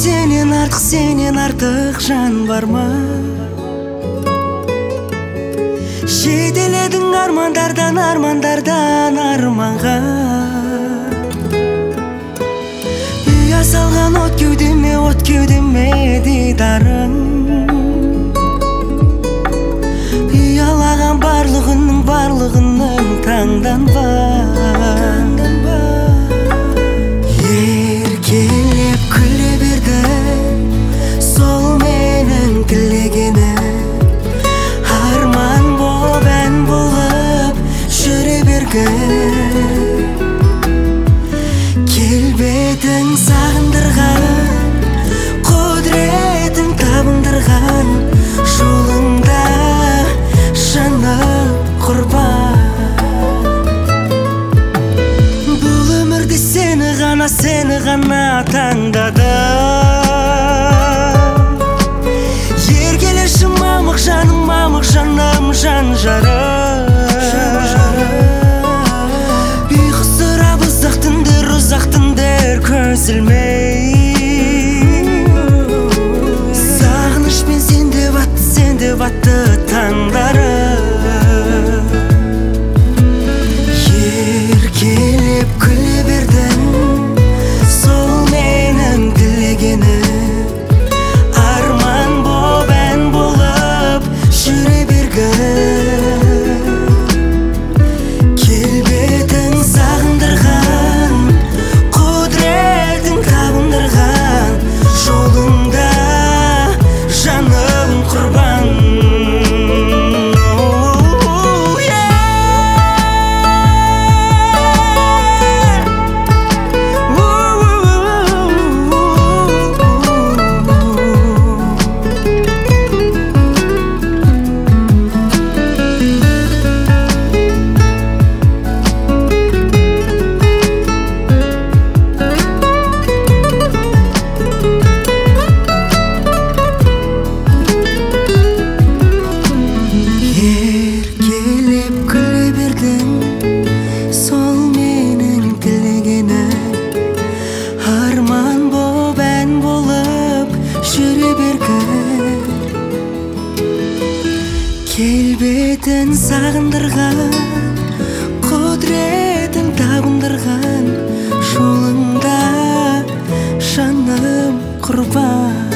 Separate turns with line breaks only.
Сенен артық жан бар ма? Жетеледің армандардан арманға. Ұя салған от кеудеме дидарың. Ұялаған барлығының таңданба. Еркелеп күле берді, сол менің тілегені. Арман боп ән болып жүре бергін. Келбетің сағындырған, құдыретің табындырған, жолыңда жаным құрбан. Бұл өмірде сені ғана таңдадым. Еркелеші мамық жаным, жан жарым. Ұйқысырап ұзақ түндер көз ілмей. Сағынышпен сен деп атты таңдарым. Еркелеп күле бердің, сол менің тілегені. Арман боп ән болып жүре бергін. Келбетің сағындырған, құдыретің табындырған, жолыңда жаным құрбан. Еркелеп күле бердің, сол менің тілегені. Арман боп ән болып жүре бергін. Келбетін сағындырған, құдыретің табындырған, жолыңда жаным құрбан.